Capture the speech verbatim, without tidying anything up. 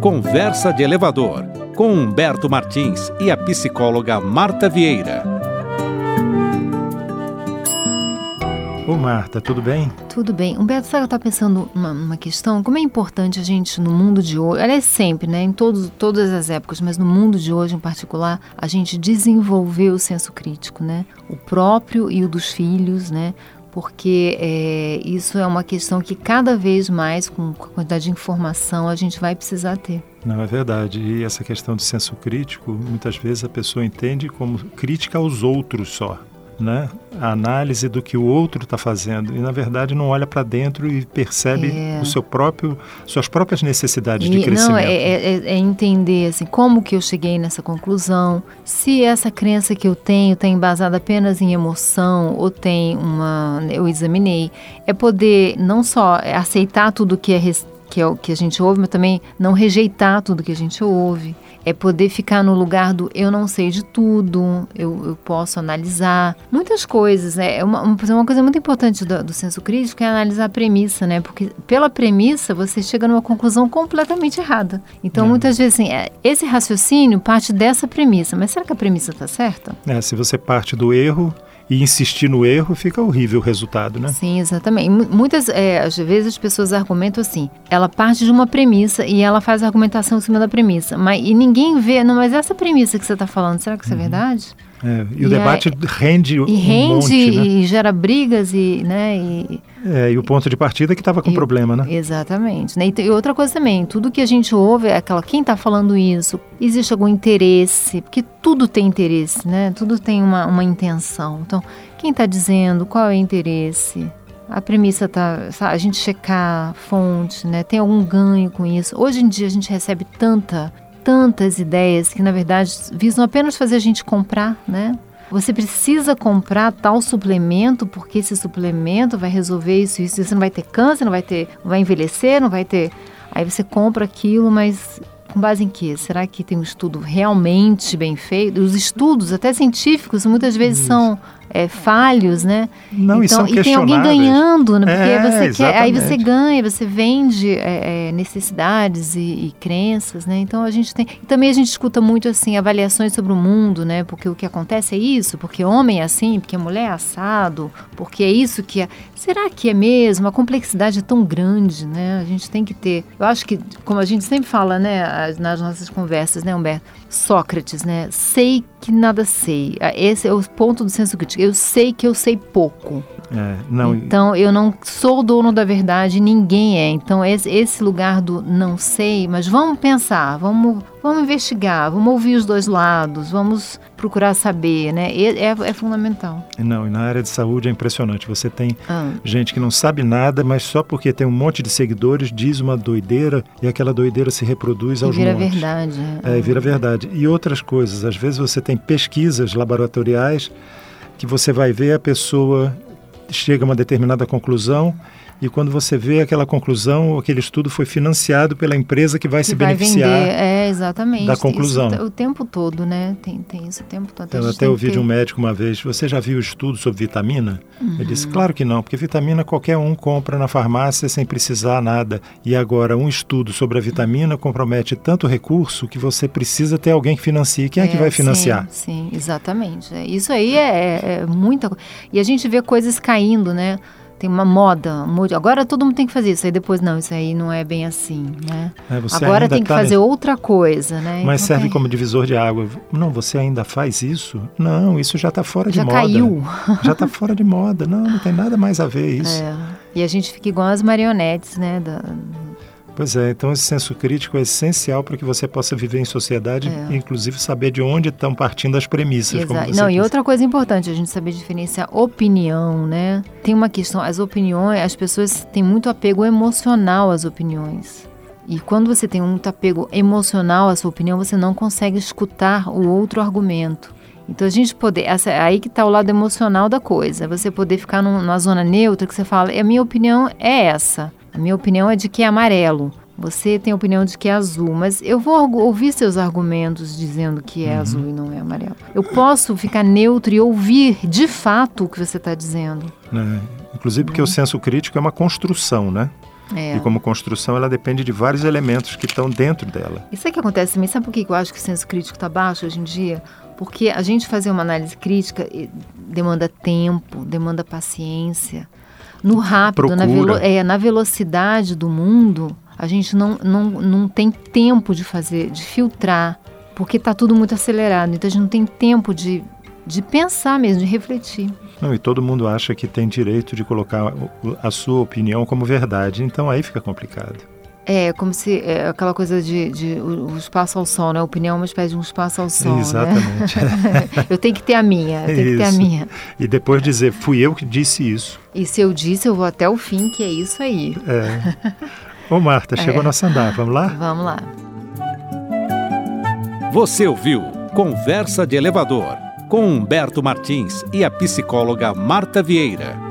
Conversa de Elevador, com Humberto Martins e a psicóloga Marta Vieira. Ô Marta, tudo bem? Tudo bem. Humberto, sabe, eu estava pensando numa, numa questão, como é importante a gente no mundo de hoje, aliás sempre, né, em todos, todas as épocas, mas no mundo de hoje em particular, a gente desenvolver o senso crítico, né, o próprio e o dos filhos, né, porque é, isso é uma questão que cada vez mais, com a quantidade de informação, a gente vai precisar ter. Não, é verdade. E essa questão de senso crítico, muitas vezes a pessoa entende como crítica aos outros só, né? A análise do que o outro está fazendo e, na verdade, não olha para dentro e percebe é. o seu próprio, suas próprias necessidades e, de crescimento. Não, é, é, é entender assim, como que eu cheguei nessa conclusão, se essa crença que eu tenho está embasada apenas em emoção ou tem uma... eu examinei. É poder não só aceitar tudo que é, que é o que a gente ouve, mas também não rejeitar tudo que a gente ouve. É poder ficar no lugar do eu não sei de tudo, eu, eu posso analisar muitas coisas, né? É uma, uma coisa muito importante do, do senso crítico é analisar a premissa, né? Porque pela premissa você chega numa conclusão completamente errada. Então, é. muitas vezes, assim, esse raciocínio parte dessa premissa, mas será que a premissa está certa? É, se você parte do erro e insistir no erro, fica horrível o resultado, né? Sim, exatamente. Muitas, é, às vezes as pessoas argumentam assim, ela parte de uma premissa e ela faz a argumentação em cima da premissa, mas, e ninguém vê, não, mas essa premissa que você está falando, será que isso uhum. é verdade? É, e, e o debate é, rende um e rende, monte, né? E gera brigas e, né, e, é, e o ponto de partida que estava com e, problema, né? Exatamente. Né? E, e outra coisa também, tudo que a gente ouve é aquela, quem está falando isso? Existe algum interesse? Porque tudo tem interesse, né? Tudo tem uma, uma intenção. Então, quem está dizendo? Qual é o interesse? A premissa está, a gente checar a fonte, né? Tem algum ganho com isso? Hoje em dia a gente recebe tanta... tantas ideias que, na verdade, visam apenas fazer a gente comprar, né? Você precisa comprar tal suplemento porque esse suplemento vai resolver isso, isso. Você não vai ter câncer, não vai ter, não vai envelhecer, não vai ter... Aí você compra aquilo, mas com base em quê? Será que tem um estudo realmente bem feito? Os estudos, até científicos, muitas vezes isso. são é, falhos, né? Não, então, e são e tem alguém ganhando, né? Porque é, você quer, aí você exatamente. ganha, você vende é, é, necessidades e, e crenças, né? Então a gente tem. E também a gente escuta muito assim avaliações sobre o mundo, né? Porque o que acontece é isso, porque homem é assim, porque mulher é assado, porque é isso que é. Será que é mesmo? A complexidade é tão grande, né? A gente tem que ter. Eu acho que, como a gente sempre fala, né, nas nossas conversas, né, Humberto? Sócrates, né? Sei que nada sei. Esse é o ponto do senso crítico. Eu sei que eu sei pouco. É, não... Então, eu não sou o dono da verdade, ninguém é. Então, esse, esse lugar do não sei, mas vamos pensar, vamos, vamos investigar, vamos ouvir os dois lados, vamos procurar saber, né? É, é, é fundamental. Não, e na área de saúde é impressionante. Você tem ah. gente que não sabe nada, mas só porque tem um monte de seguidores diz uma doideira e aquela doideira se reproduz aos e vira montes. verdade. É, vira verdade. E outras coisas. Às vezes você tem pesquisas laboratoriais que você vai ver a pessoa chega a uma determinada conclusão e quando você vê aquela conclusão, aquele estudo foi financiado pela empresa que vai que se vai beneficiar vender. É, exatamente. da conclusão. Isso o tempo todo, né? Tem, tem isso o tempo todo. Eu até ouvi de um médico uma vez, você já viu estudo sobre vitamina? Uhum. Ele disse, claro que não, porque vitamina qualquer um compra na farmácia sem precisar nada. E agora, um estudo sobre a vitamina compromete tanto recurso que você precisa ter alguém que financie. Quem é, é que vai financiar? Sim, sim, exatamente. Isso aí é, é muita coisa. E a gente vê coisas caindo, né? Tem uma moda, agora todo mundo tem que fazer isso, aí depois não, isso aí não é bem assim, né? É, agora tem que tá fazer nesse... outra coisa, né? Mas então, serve tem... como divisor de água. Não, você ainda faz isso? Não, isso já está fora de já moda. Já caiu. Já está fora de moda, não, não tem nada mais a ver isso. É. E a gente fica igual as marionetes, né? Da... Pois é, então esse senso crítico é essencial para que você possa viver em sociedade é. e inclusive saber de onde estão partindo as premissas. Exato. Como você Não, disse. E outra coisa importante, a gente saber diferenciar opinião, né? Tem uma questão, as opiniões, as pessoas têm muito apego emocional às opiniões. E quando você tem muito apego emocional à sua opinião, você não consegue escutar o outro argumento. Então a gente poder, essa, aí que está o lado emocional da coisa, você poder ficar num, numa zona neutra que você fala, a minha opinião é essa. A minha opinião é de que é amarelo. Você tem a opinião de que é azul, mas eu vou ouvir seus argumentos dizendo que é uhum. azul e não é amarelo. Eu posso ficar neutro e ouvir de fato o que você está dizendo. É, inclusive porque é. o senso crítico é uma construção, né? É. E como construção, ela depende de vários elementos que estão dentro dela. Isso é que acontece também. Sabe por que eu acho que o senso crítico está baixo hoje em dia? Porque a gente fazer uma análise crítica demanda tempo, demanda paciência. No rápido, na, velo, é, na velocidade do mundo, a gente não, não, não tem tempo de fazer, de filtrar, porque está tudo muito acelerado. Então a gente não tem tempo de, de pensar mesmo, de refletir. Não, e todo mundo acha que tem direito de colocar a sua opinião como verdade. Então aí fica complicado. É, como se é, aquela coisa de, de o, o espaço ao sol, né? A opinião é uma espécie de um espaço ao sol. Exatamente. Né? Eu tenho que ter a minha, eu tenho isso. que ter a minha. E depois dizer, fui eu que disse isso. E se eu disse, eu vou até o fim, que é isso aí. É. Ô Marta, chegou é. nosso andar, vamos lá? Vamos lá. Você ouviu Conversa de Elevador, com Humberto Martins e a psicóloga Marta Vieira.